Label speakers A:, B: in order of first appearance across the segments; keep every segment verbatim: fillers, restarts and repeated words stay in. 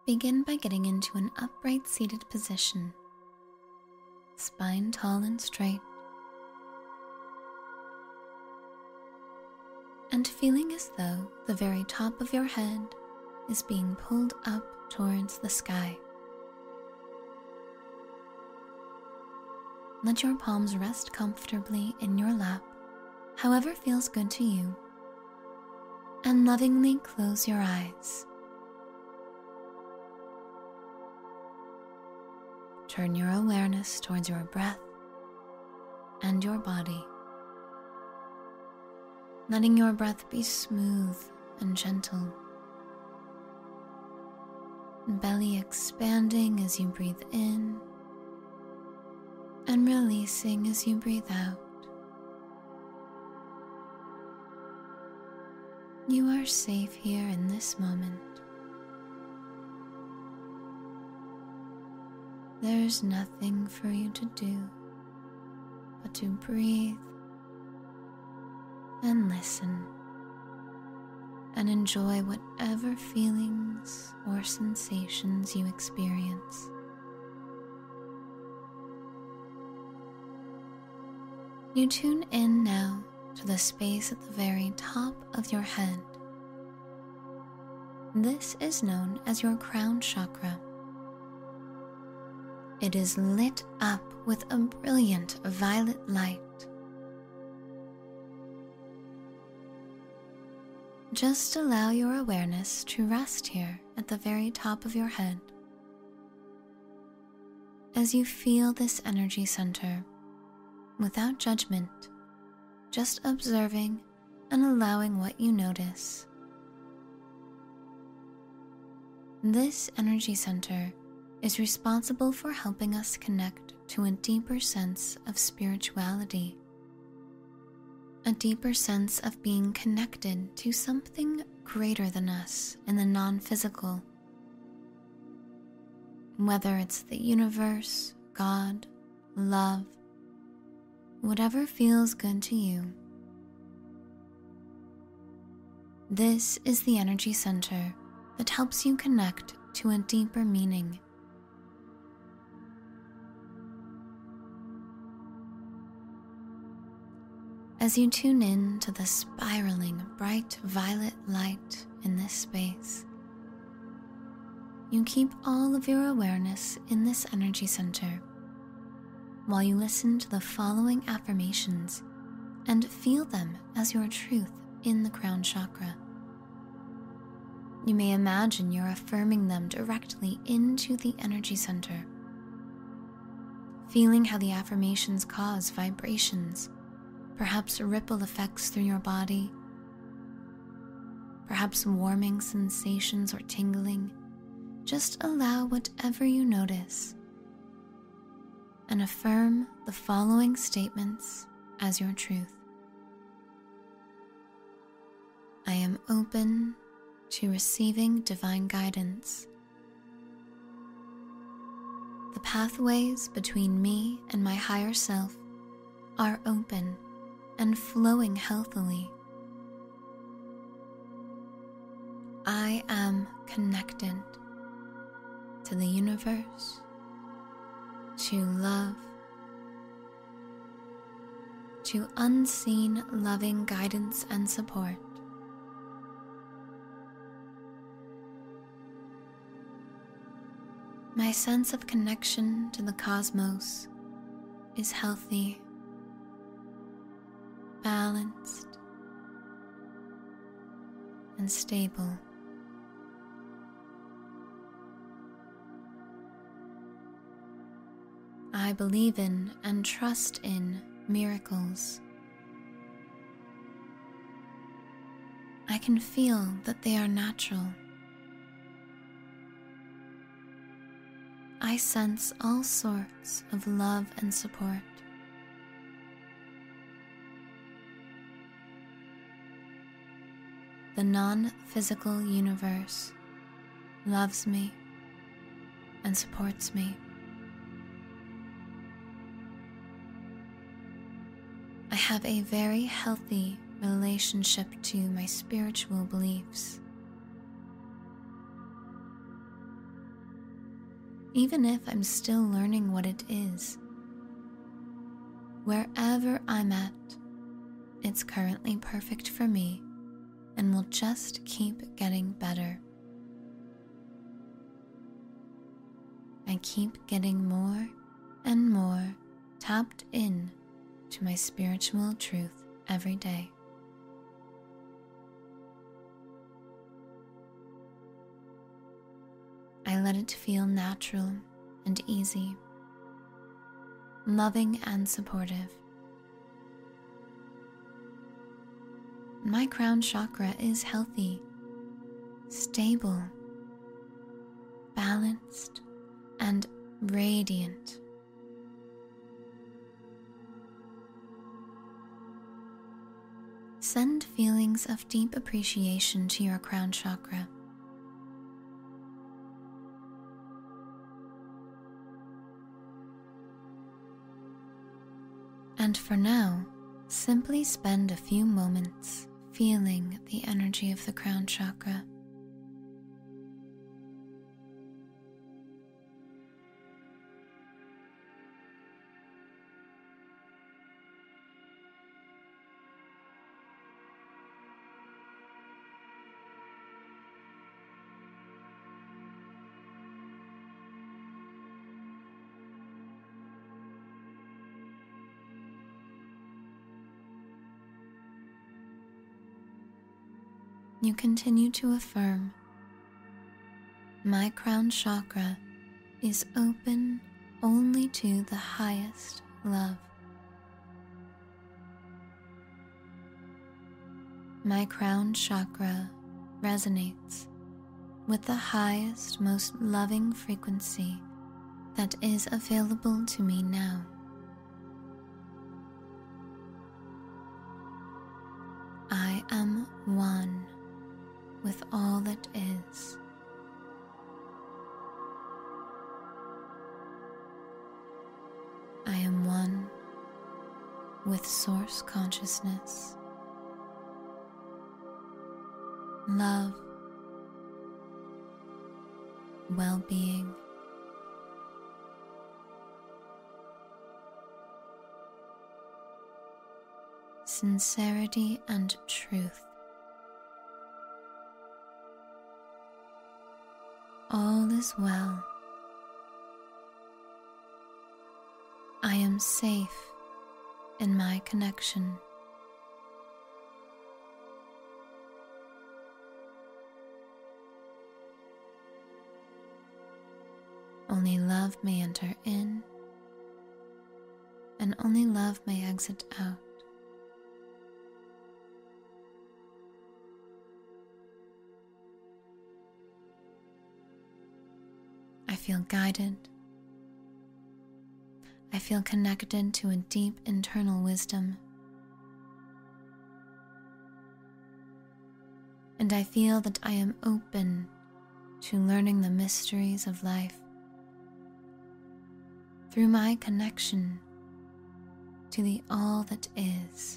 A: Begin by getting into an upright seated position, spine tall and straight, and feeling as though the very top of your head is being pulled up towards the sky. Let your palms rest comfortably in your lap, however feels good to you, and lovingly close your eyes. Turn your awareness towards your breath and your body, letting your breath be smooth and gentle, belly expanding as you breathe in and releasing as you breathe out. You are safe here in this moment. There's nothing for you to do but to breathe and listen and enjoy whatever feelings or sensations you experience. You tune in now to the space at the very top of your head. This is known as your crown chakra. It is lit up with a brilliant violet light. Just allow your awareness to rest here at the very top of your head. As you feel this energy center, without judgment, just observing and allowing what you notice. This energy center is responsible for helping us connect to a deeper sense of spirituality, a deeper sense of being connected to something greater than us in the non-physical. Whether it's the universe, God, love, whatever feels good to you. This is the energy center that helps you connect to a deeper meaning. As you tune in to the spiraling bright violet light in this space, you keep all of your awareness in this energy center while you listen to the following affirmations and feel them as your truth in the crown chakra. You may imagine you're affirming them directly into the energy center, feeling how the affirmations cause vibrations, perhaps ripple effects through your body, perhaps warming sensations or tingling. Just allow whatever you notice and affirm the following statements as your truth. I am open to receiving divine guidance. The pathways between me and my higher self are open and flowing healthily. I am connected to the universe, to love, to unseen loving guidance and support. My sense of connection to the cosmos is healthy, balanced, and stable. I believe in and trust in miracles. I can feel that they are natural. I sense all sorts of love and support. The non-physical universe loves me and supports me. I have a very healthy relationship to my spiritual beliefs. even if I'm still learning what it is. Wherever I'm at, it's currently perfect for me and will just keep getting better. I keep getting more and more tapped in to my spiritual truth every day. I let it feel natural and easy, loving and supportive. My crown chakra is healthy, stable, balanced, and radiant. Send feelings of deep appreciation to your crown chakra. And for now, simply spend a few moments feeling the energy of the crown chakra. You continue to affirm, my crown chakra is open only to the highest love. My crown chakra resonates with the highest, most loving frequency that is available to me now. I am one with all that is. I am one with Source Consciousness, love, well-being, sincerity, and truth. All is well. I am safe in my connection. Only love may enter in, and only love may exit out. I feel guided. I feel connected to a deep internal wisdom. And I feel that I am open to learning the mysteries of life through my connection to the all that is,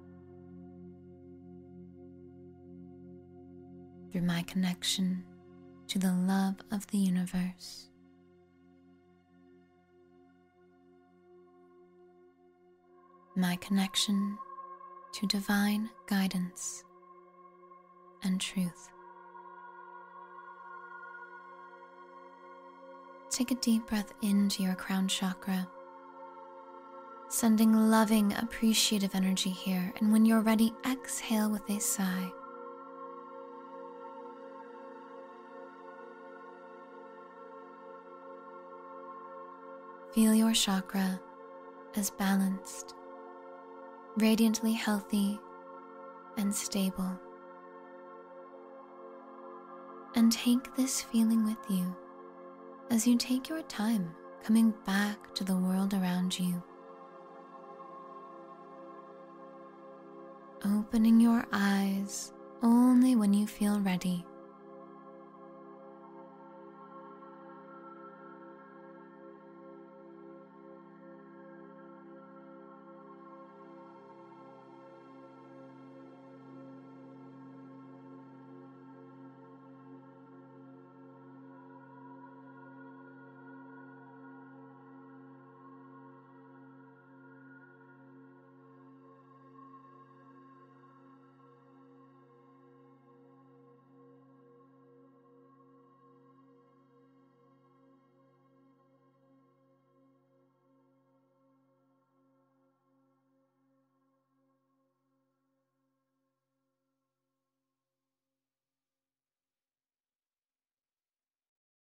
A: through my connection to the love of the universe. My connection to divine guidance and truth. Take a deep breath into your crown chakra, sending loving, appreciative energy here, and when you're ready, exhale with a sigh. Feel your chakra as balanced, radiantly healthy, and stable. And take this feeling with you as you take your time coming back to the world around you. Opening your eyes only when you feel ready.